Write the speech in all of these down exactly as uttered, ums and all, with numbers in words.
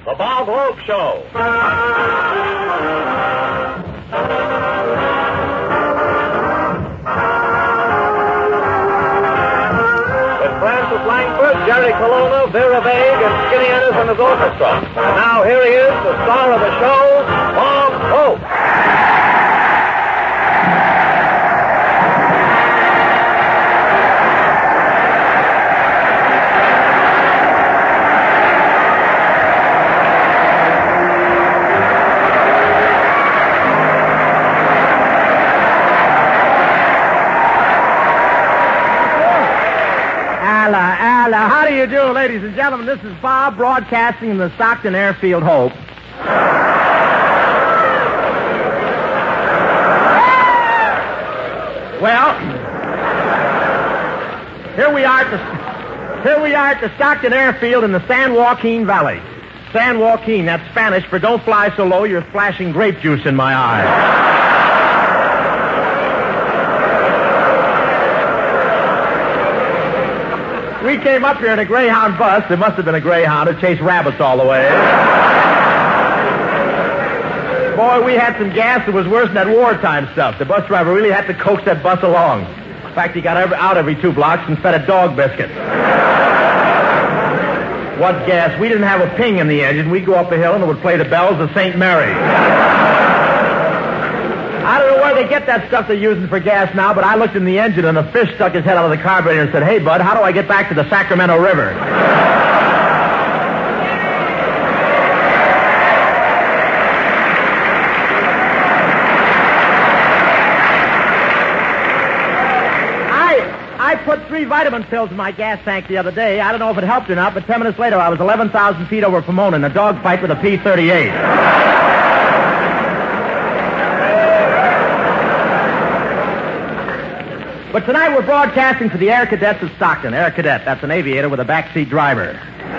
The Bob Hope Show. With Francis Langford, Jerry Colonna, Vera Vague, and Skinny Ennis and his orchestra. And now here he is, the star of the show, Bob Hope. How do you do, ladies and gentlemen? This is Bob broadcasting in the Stockton Airfield Hope. Well, here we are at the, here we are at the Stockton Airfield in the San Joaquin Valley. San Joaquin, that's Spanish for don't fly so low you're splashing grape juice in my eye. We came up here in a Greyhound bus. It must have been a Greyhound. It chased rabbits all the way. Boy, we had some gas that was worse than that wartime stuff. The bus driver really had to coax that bus along. In fact, he got every, out every two blocks and fed a dog biscuit. What gas? We didn't have a ping in the engine. We'd go up a hill and it would play the bells of Saint Mary. I don't know where they get that stuff they're using for gas now, but I looked in the engine and a fish stuck his head out of the carburetor and said, "Hey, bud, how do I get back to the Sacramento River?" I I put three vitamin pills in my gas tank the other day. I don't know if it helped or not, but ten minutes later I was eleven thousand feet over Pomona in a dogfight with a P thirty-eight. But tonight we're broadcasting for the Air Cadets of Stockton. Air Cadet, that's an aviator with a backseat driver.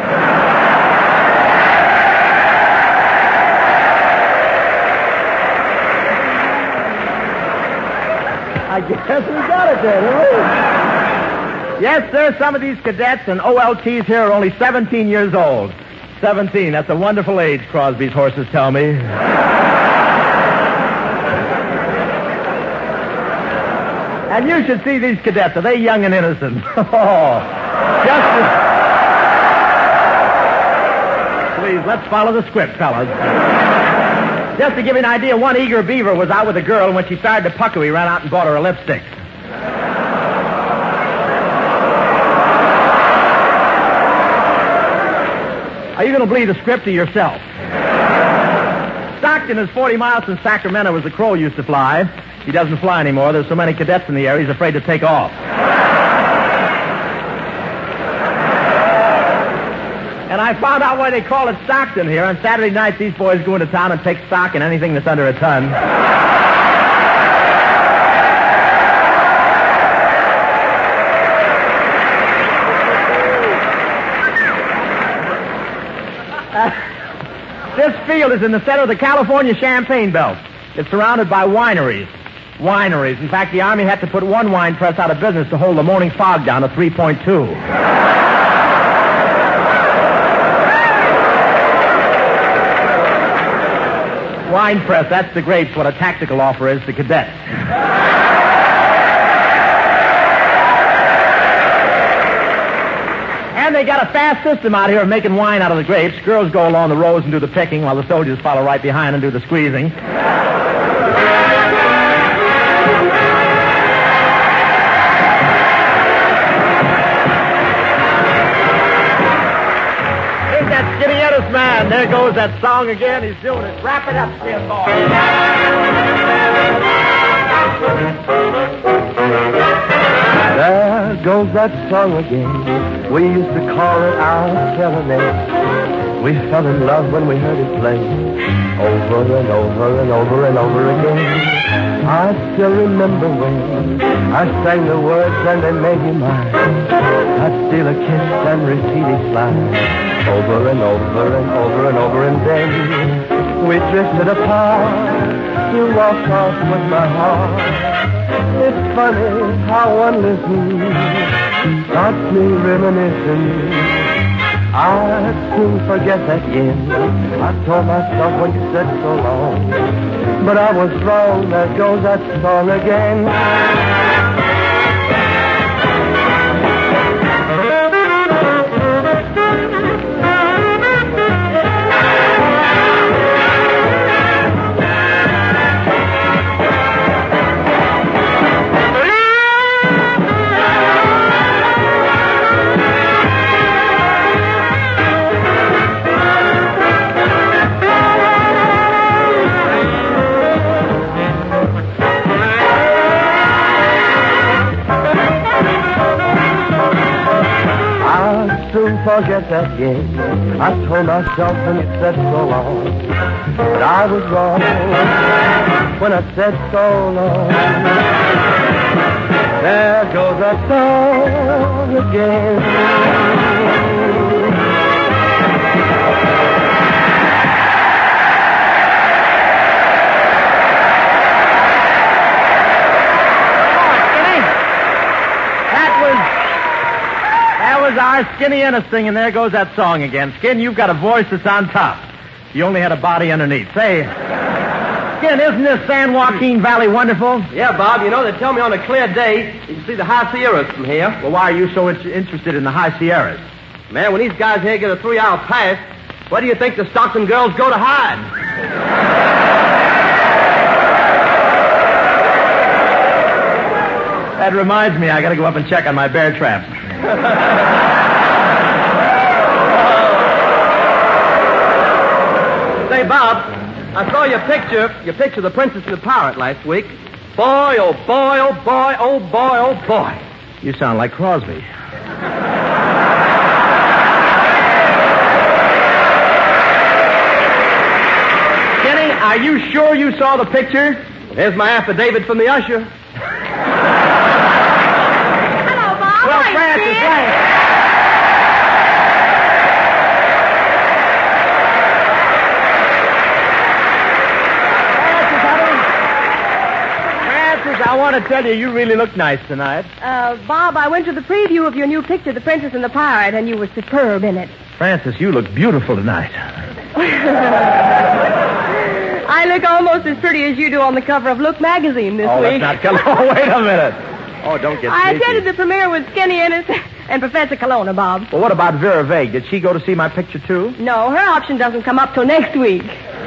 I guess we got it there, didn't we? Yes, sir, some of these cadets and O L Ts here are only seventeen years old. seventeen, that's a wonderful age, Crosby's horses tell me. And you should see these cadets. Are they young and innocent? Oh, just as... Please, let's follow the script, fellas. Just to give you an idea, one eager beaver was out with a girl, and when she started to pucker, he ran out and bought her a lipstick. Are you going to believe the script or yourself? Stockton is forty miles from Sacramento, as the crow used to fly. He doesn't fly anymore. There's so many cadets in the air, he's afraid to take off. And I found out why they call it Stockton here. On Saturday nights, these boys go into town and take stock in anything that's under a ton. uh, this field is in the center of the California Champagne Belt. It's surrounded by wineries. Wineries. In fact, the Army had to put one wine press out of business to hold the morning fog down to three point two. Wine press, that's the grapes, what a tactical offer is to cadets. And they got a fast system out here of making wine out of the grapes. Girls go along the rows and do the picking while the soldiers follow right behind and do the squeezing. Man, there goes that song again. He's doing it. Wrap it up, Skin Boy. There goes that song again. We used to call it our serenade. We fell in love when we heard it play. Over and over and over and over again. I still remember when I sang the words and they made me mine. I'd steal a kiss and repeat each line. Over and over and over and over, and then we drifted apart. You walked off with my heart. It's funny how one listens, starts me reminiscing I'd soon forget that yen. I told myself when you said so long. But I was wrong, there goes that song again. Forget that yen. I told myself when you said so long. But I was wrong when I said so long. There goes that song again. Our Skinny Ennis singing, there goes that song again. Skin, you've got a voice that's on top. You only had a body underneath. Say, Skin, isn't this San Joaquin Valley wonderful? Yeah, Bob, you know, they tell me on a clear day you can see the High Sierras from here. Well, why are you so in- interested in the High Sierras? Man, when these guys here get a three-hour pass, where do you think the Stockton girls go to hide? That reminds me, I gotta go up and check on my bear traps. Say, Bob, I saw your picture, your picture of the Princess and the Pirate last week. Boy, oh boy, oh boy, oh boy, oh boy. You sound like Crosby. Kenny, are you sure you saw the picture? There's my affidavit from the usher. Well, Francis, thanks. Francis, I want to tell you, you really look nice tonight. Uh, Bob, I went to the preview of your new picture, The Princess and the Pirate, and you were superb in it. Francis, you look beautiful tonight. I look almost as pretty as you do on the cover of Look magazine this oh, week. Let's not come. Oh, wait a minute. Oh, don't get I sneaky. attended the premiere with Skinny Ennis and Professor Colonna, Bob. Well, what about Vera Vague? Did she go to see my picture, too? No, her option doesn't come up till next week.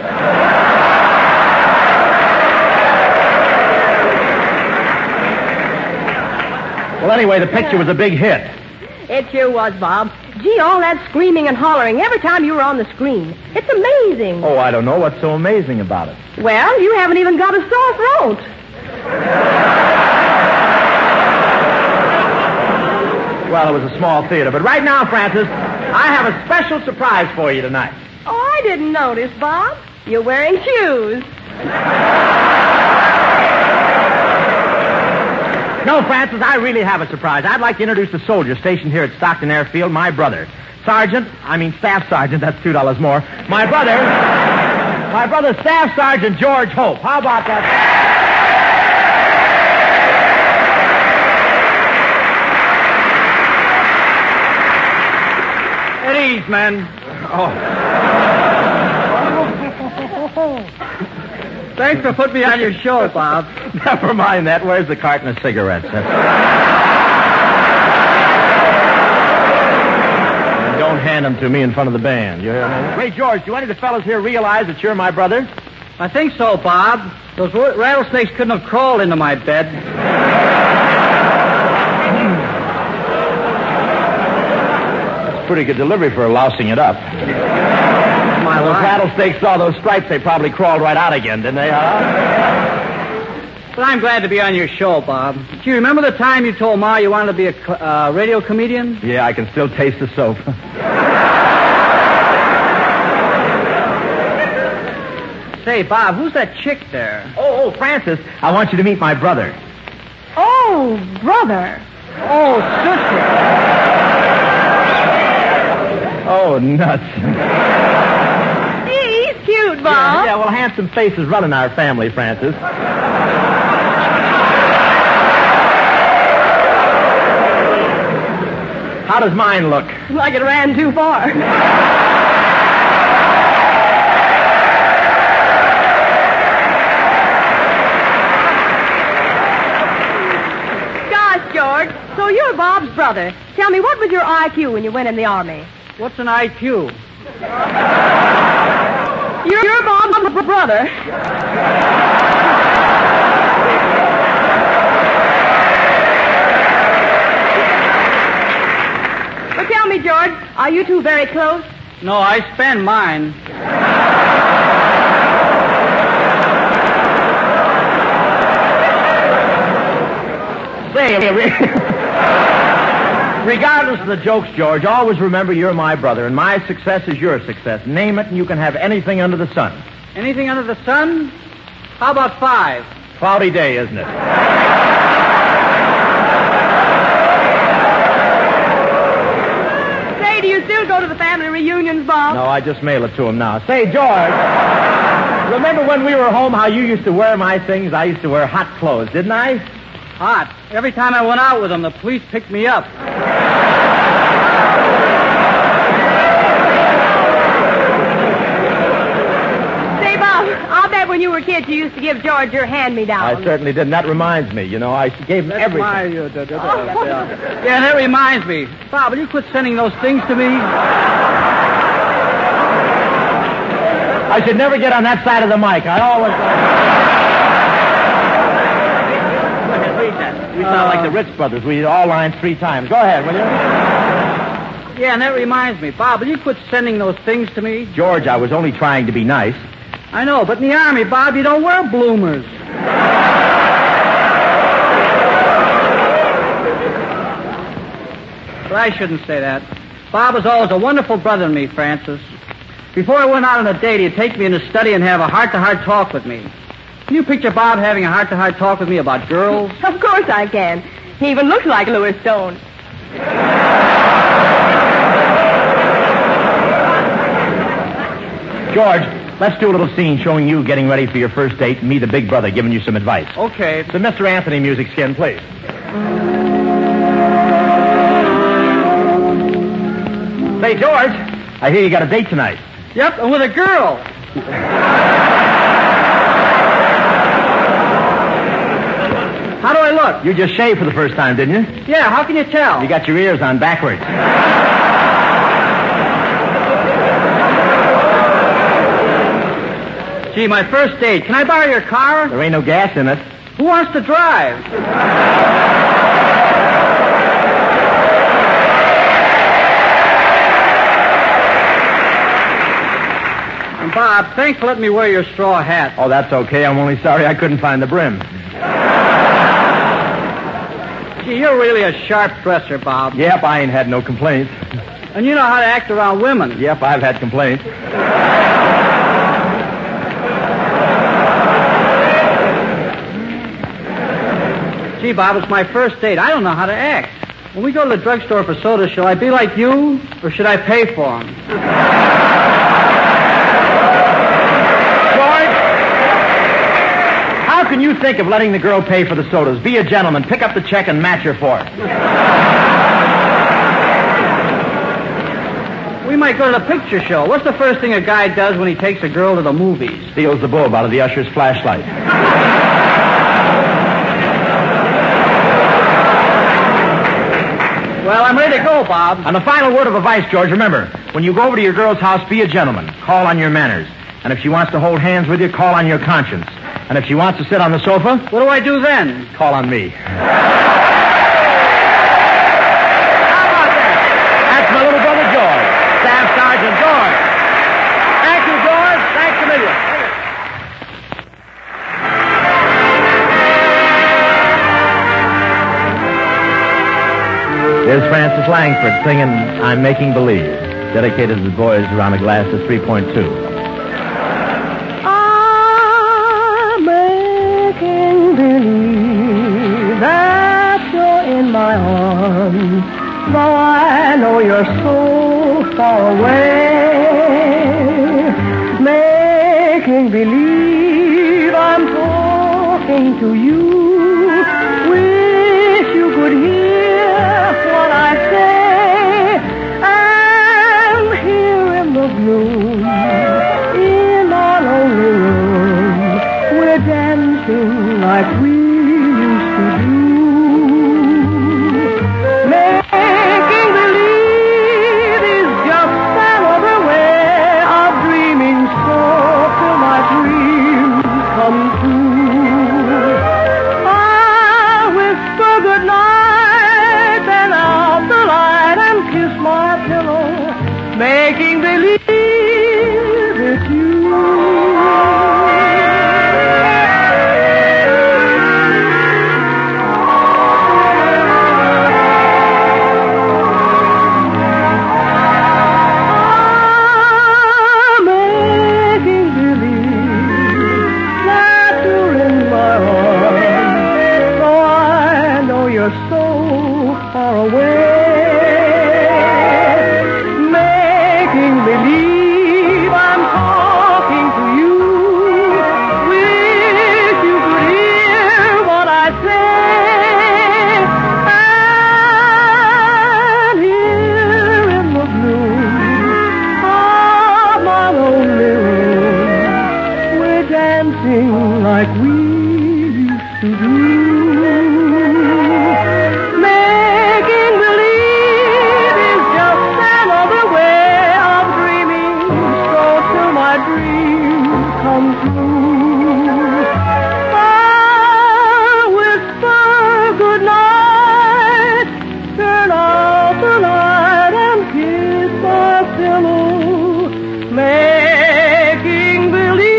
Well, anyway, the picture was a big hit. It sure was, Bob. Gee, all that screaming and hollering every time you were on the screen. It's amazing. Oh, I don't know what's so amazing about it. Well, you haven't even got a sore throat. Well, it was a small theater. But right now, Francis, I have a special surprise for you tonight. Oh, I didn't notice, Bob. You're wearing shoes. No, Francis, I really have a surprise. I'd like to introduce the soldier stationed here at Stockton Airfield, my brother. Sergeant, I mean Staff Sergeant, that's two dollars more. My brother, my brother, Staff Sergeant George Hope. How about that? At ease, man. Oh. Thanks for putting me on your show, Bob. Never mind that. Where's the carton of cigarettes? And don't hand them to me in front of the band. You hear me? Hey, George, do any of the fellas here realize that you're my brother? I think so, Bob. Those rattlesnakes couldn't have crawled into my bed. That's a pretty good delivery for lousing it up. My those life. rattlesnakes saw those stripes, they probably crawled right out again, didn't they, huh? But I'm glad to be on your show, Bob. Do you remember the time you told Ma you wanted to be a uh, radio comedian? Yeah, I can still taste the soap. Say, Bob, who's that chick there? Oh, oh, Francis, I want you to meet my brother. Oh, brother. Oh, sister. Oh, nuts. He's cute, Bob. Yeah, yeah, well, handsome faces run in our family, Francis. How How does mine look? Like it ran too far. Gosh, George, so you're Bob's brother. Tell me, what was your I Q when you went in the Army? What's an I Q? You're, you're Bob's b- brother. Well, tell me, George, are you two very close? No, I spend mine. Say, regardless of the jokes, George, always remember you're my brother, and my success is your success. Name it, and you can have anything under the sun. Anything under the sun? How about five? Cloudy day, isn't it? Say, do you still go to the family reunions, Bob? No, I just mail it to him now. Say, George, remember when we were home how you used to wear my things? I used to wear hot clothes, didn't I? Hot. Every time I went out with them, the police picked me up. Say, Bob, I'll bet when you were kids you used to give George your hand-me-down. I certainly did, and that reminds me. You know, I gave him That's everything. my, uh, da, da, da, da. Yeah, that reminds me. Bob, will you quit sending those things to me? I should never get on that side of the mic. I always... Go ahead, read that. We sound Uh, like the Ritz brothers. We all lines three times. Go ahead, will you? Yeah, and that reminds me. Bob, will you quit sending those things to me? George, I was only trying to be nice. I know, but in the Army, Bob, you don't wear bloomers. But I shouldn't say that. Bob was always a wonderful brother to me, Francis. Before I went out on a date, he'd take me in his study and have a heart-to-heart talk with me. Can you picture Bob having a heart-to-heart talk with me about girls? Of course I can. He even looks like Louis Stone. George, let's do a little scene showing you getting ready for your first date and me, the big brother, giving you some advice. Okay. So, Mister Anthony Music Skin, please. Say, George, I hear you got a date tonight. Yep, and with a girl. How do I look? You just shaved for the first time, didn't you? Yeah, how can you tell? You got your ears on backwards. Gee, my first date. Can I borrow your car? There ain't no gas in it. Who wants to drive? And Bob, thanks for letting me wear your straw hat. Oh, that's okay. I'm only sorry I couldn't find the brim. Gee, you're really a sharp dresser, Bob. Yep, I ain't had no complaints. And you know how to act around women. Yep, I've had complaints. Gee, Bob, it's my first date. I don't know how to act. When we go to the drugstore for soda, shall I be like you, or should I pay for them? George, how can you think of letting the girl pay for the sodas? Be a gentleman. Pick up the check and match her for it. We might go to the picture show. What's the first thing a guy does when he takes a girl to the movies? Steals the bulb out of the usher's flashlight. Well, I'm ready to go, Bob. And the final word of advice, George, remember, when you go over to your girl's house, be a gentleman. Call on your manners. And if she wants to hold hands with you, call on your conscience. And if she wants to sit on the sofa, What do I do then? call on me. How about that? That's my little brother, George. Staff Sergeant George. Thank you, George. Thanks a million. Here's Francis Langford singing I'm Making Believe, dedicated to the boys around a glass of three point two. I'm making believe that you're in my arms, though I know you're so far away. Making believe I'm talking to you. Wish you could hear what I say. like we used to do. Making believe is just another way of dreaming so till my dreams come true. I'll whisper good night and out the light and kiss my pillow, making believe it's you. Like we used to do. Making believe is just another way of dreaming, so till my dreams come true. I'll whisper good night, turn out the light and kiss my pillow, making believe.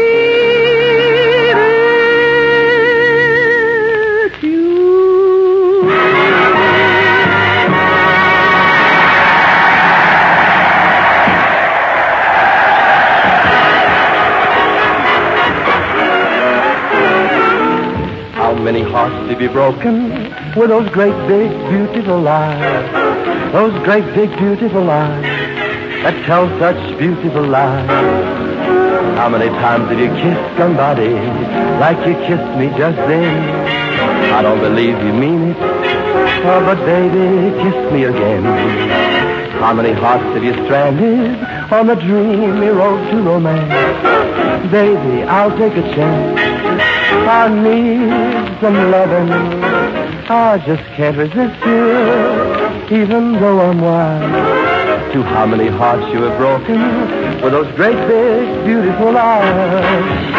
Many hearts to be broken with those great big beautiful lies, those great big beautiful lies that tell such beautiful lies. How many times have you kissed somebody like you kissed me just then? I don't believe you mean it, oh, but baby, kiss me again. How many hearts have you stranded on the dreamy road to romance? Baby, I'll take a chance. I need some loving. I just can't resist you, even though I'm wild. To how many hearts you have broken with those great big beautiful eyes.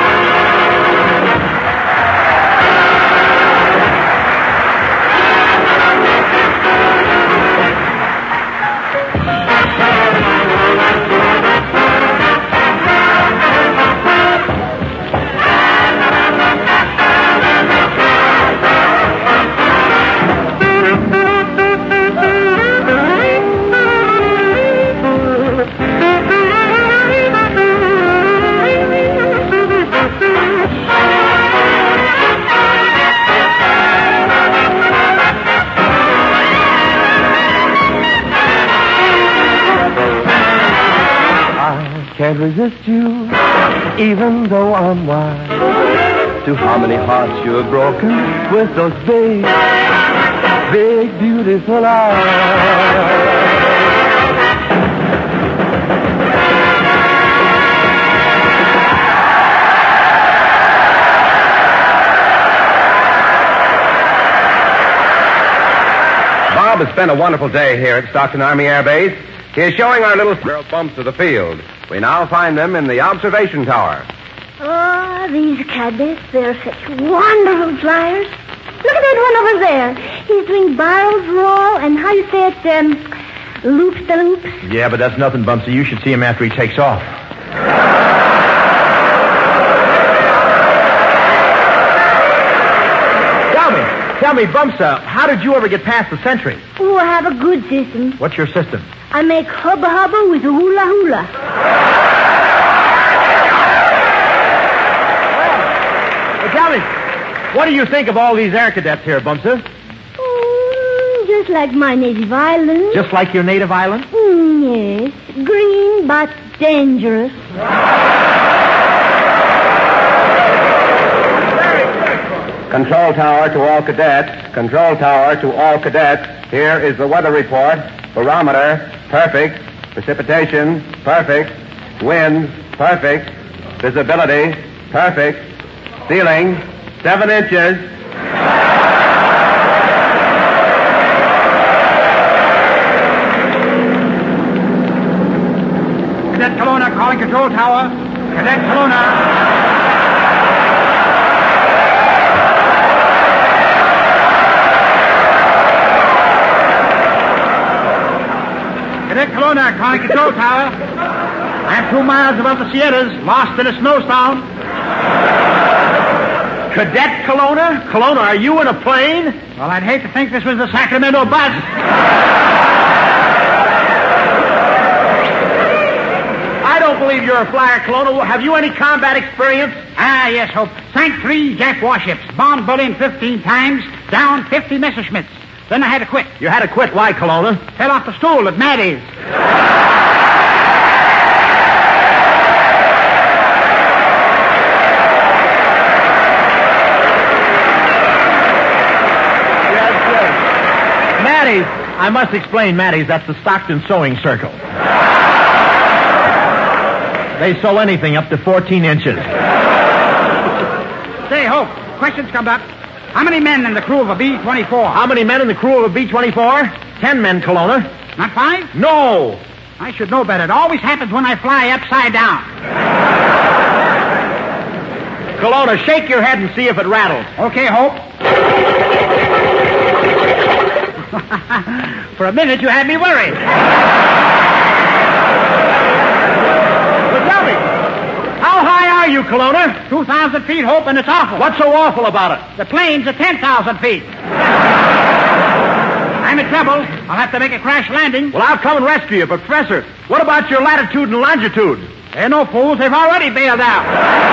Can't resist you, even though I'm wild. To how many hearts you have broken with those big, big, beautiful eyes. Bob has spent a wonderful day here at Stockton Army Air Base. He is showing our little squirrel bumps of the field. We now find them in the observation tower. Oh, these cadets, they're such wonderful flyers. Look at that one over there. He's doing barrels roll and how you say it, um, loops the loops. Yeah, but that's nothing, Bumpsy. You should see him after he takes off. Tell me, tell me, Bumsa, how did you ever get past the sentry? Oh, I have a good system. What's your system? I make hubba hubba with hula hula. Well, tell me, what do you think of all these air cadets here, Bumsa? Mm, just like my native island. Just like your native island? Mm, yes. Green but dangerous. Control tower to all cadets. Control tower to all cadets. Here is the weather report. Barometer, perfect. Precipitation, perfect. Winds, perfect. Visibility, perfect. Ceiling, Seven inches. Cadet Kelowna calling control tower. Cadet Kelowna. Cadet Kelowna calling control tower. I'm two miles above the Sierras, lost in a snowstorm. Cadet Kelowna? Kelowna, are you in a plane? Well, I'd hate to think this was the Sacramento bus. I don't believe you're a flyer, Kelowna. Have you any combat experience? Ah, yes, Hope. Sank three Jap warships, bombed Berlin fifteen times, down fifty Messerschmitts. Then I had to quit. You had to quit. Why, Kelowna? Fell off the stool at Maddie's. Maddie's. I must explain, Maddie's. That's the Stockton Sewing Circle. They sew anything up to fourteen inches. Say, Hope, questions come up. How many men in the crew of a B twenty-four? How many men in the crew of a B twenty-four? Ten men, Kelowna. Not five? No. I should know better. It always happens when I fly upside down. Kelowna, shake your head and see if it rattles. Okay, Hope. For a minute, you had me worried. But tell me, how high are you, Kelowna? two thousand feet, Hope, and it's awful. What's so awful about it? The plane's at ten thousand feet. I'm in trouble. I'll have to make a crash landing. Well, I'll come and rescue you. But, Professor, what about your latitude and longitude? They're no fools. They've already bailed out.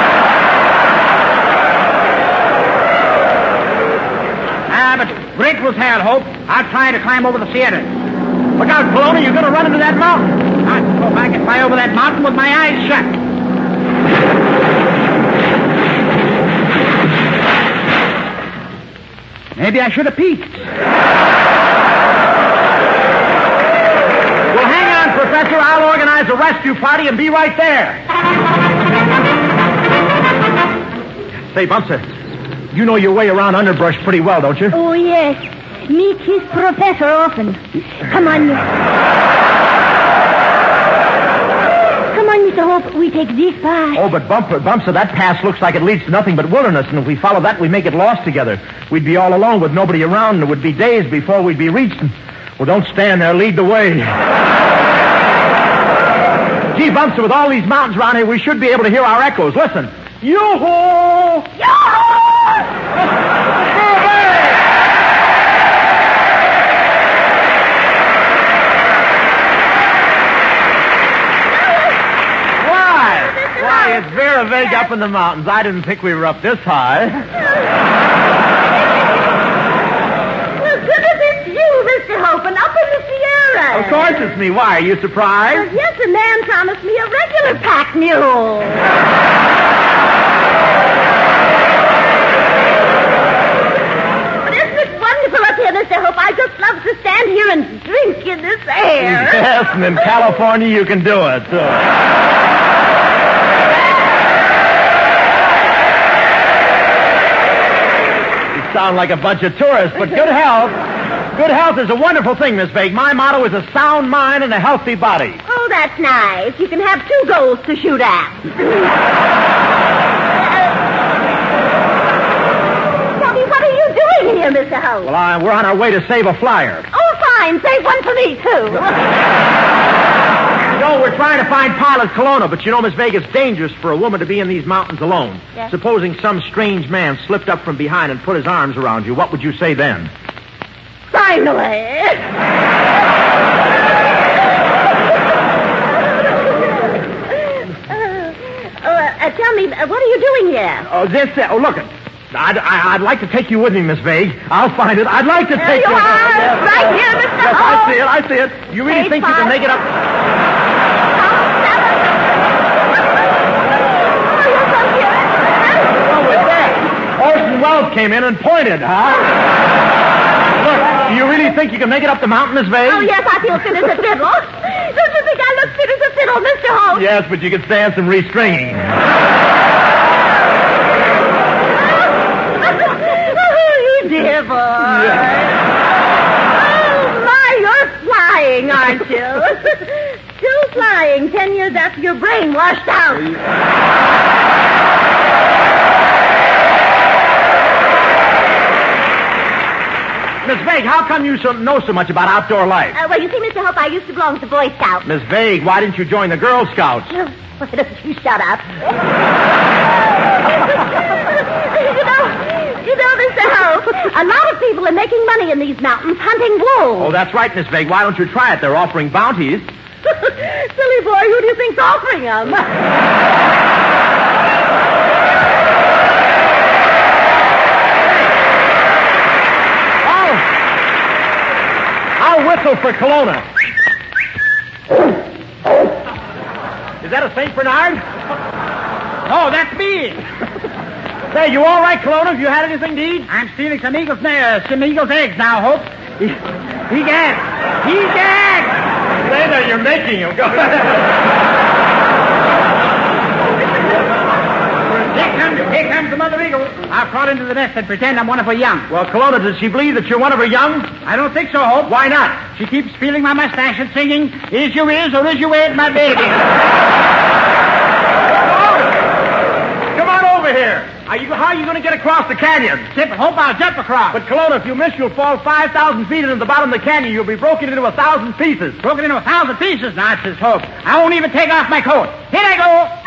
Ah, but great was hell, Hope. I'll try to climb over the Sierra. Look out, Kelowna. You're going to run into that mountain. I hope I can fly over that mountain with my eyes shut. Maybe I should have peeked. Well, hang on, Professor. I'll organize a rescue party and be right there. Say, Bumster, you know your way around underbrush pretty well, don't you? Oh, yes. Meet his professor often. Come on. Come on, Mister Hope. We take this path. Oh, but Bumper, Bumster, that pass looks like it leads to nothing but wilderness, and if we follow that, we may get lost together. We'd be all alone with nobody around, and it would be days before we'd be reached. And, well, don't stand there. Lead the way. Gee, Bumster, with all these mountains around here, we should be able to hear our echoes. Listen. Yoo-hoo! Yoo-hoo! Why, it's Vera Vega up in the mountains. I didn't think we were up this high. Well, goodness, it's you, Mister Hope, and up in the Sierra. Of course it's me. Why, are you surprised? Well, yes, a man promised me a regular pack mule. But isn't it wonderful up here, Mister Hope? I just love to stand here and drink in this air. Yes, and in California you can do it. So. Sound like a bunch of tourists, but good health. Good health is a wonderful thing, Miss Vague. My motto is a sound mind and a healthy body. Oh, that's nice. You can have two goals to shoot at. Tell me, what are you doing here, Mister Hope? Well, I, we're on our way to save a flyer. Oh, fine. Save one for me, too. No, we're trying to find Pilot Kelowna, but you know, Miss Vague, it's dangerous for a woman to be in these mountains alone. Yes. Supposing some strange man slipped up from behind and put his arms around you, what would you say then? Finally. uh, uh, tell me, uh, what are you doing here? Oh, this, uh, oh, look, I'd, I, I'd like to take you with me, Miss Vague. I'll find it. I'd like to There take you you. are, Yes, right here, Mister Yes, Hope. I see it. I see it. You really Eight, think you can five. make it up? Oh, you're so cute. Oh, with that, Orson Welles came in and pointed, huh? Look, do you really think you can make it up the mountain, Miss Vague? Oh, yes, I feel fit as a fiddle. Don't you think I look fit as a fiddle, Mister Hope? Yes, but you could stand some restringing. boy. Oh, my, you're flying, aren't you? Still flying ten years after your brain washed out. Miss Vague, how come you so, know so much about outdoor life? Uh, well, you see, Mister Hope, I used to belong to the Boy Scouts. Miss Vague, why didn't you join the Girl Scouts? Why don't you shut up? you know, you know, Mister Hope, a lot of people are making money in these mountains hunting wolves. Oh, that's right, Miss Vague. Why don't you try it? They're offering bounties. Silly boy, who do you think's offering them? I'll whistle for Kelowna. Is that a Saint Bernard? Oh, that's me. Say, you all right, Kelowna? Have you had anything to eat? I'm stealing some eagle's, uh, some eagle's eggs now, Hope. He, he gagged. He gagged. Say that you're making him. Go Here comes, here comes the mother eagle. I'll crawl into the nest and pretend I'm one of her young. Well, Kelowna, does she believe that you're one of her young? I don't think so, Hope. Why not? She keeps feeling my mustache and singing, is you is or is you ain't my baby? Come on over here. Are you, how are you going to get across the canyon? Tip, Hope, I'll jump across. But, Kelowna, if you miss, you'll fall five thousand feet into the bottom of the canyon. You'll be broken into a thousand pieces. Broken into a thousand pieces? Nonsense, Hope. I won't even take off my coat. Here I go.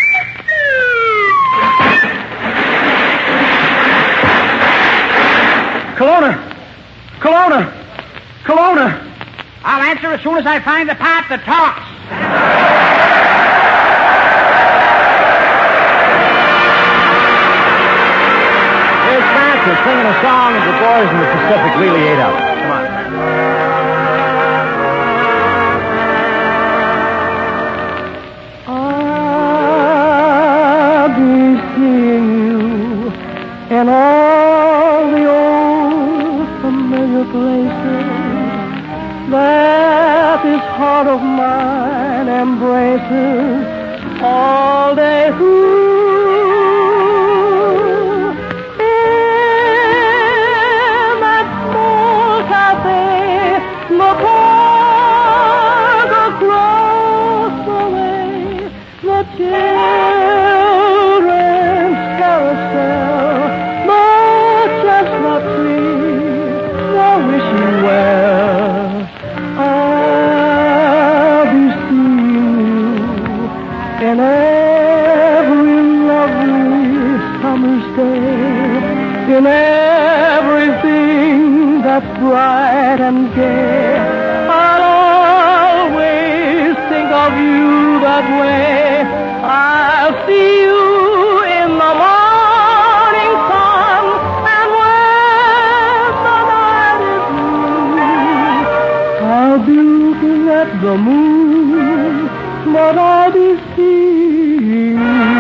Kelowna! Kelowna! Kelowna! I'll answer as soon as I find the part that talks. Here's Francis singing a song as the boys in the Pacific really ate up. Come on, Francis. I'll be seeing you in all the old familiar places that this heart of mine embraces all day through. In that small cafe, the park across the way, the children's carousel, the chestnut tree, the wishing well. I'll be seeing you in every lovely summer's day, in everything that's bright and gay. I'll always think of you that way. I'll see you in the morning sun, and when the night is blue, I'll be looking at the moon, but I'll be seeing you.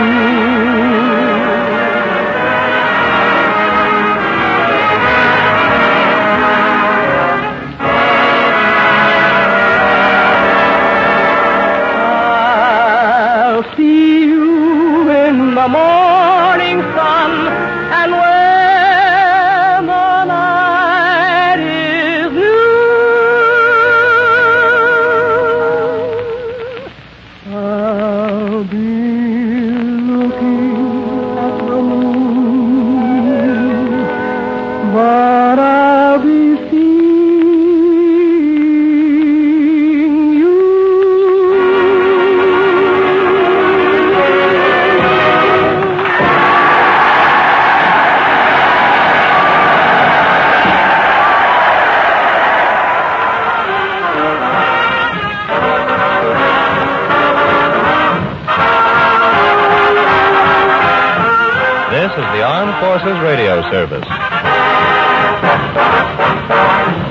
I'll see you in the morning sun, and when the night is new, I'll be looking at the moon, but I'll be seeing you. This is the Armed Forces Radio Service.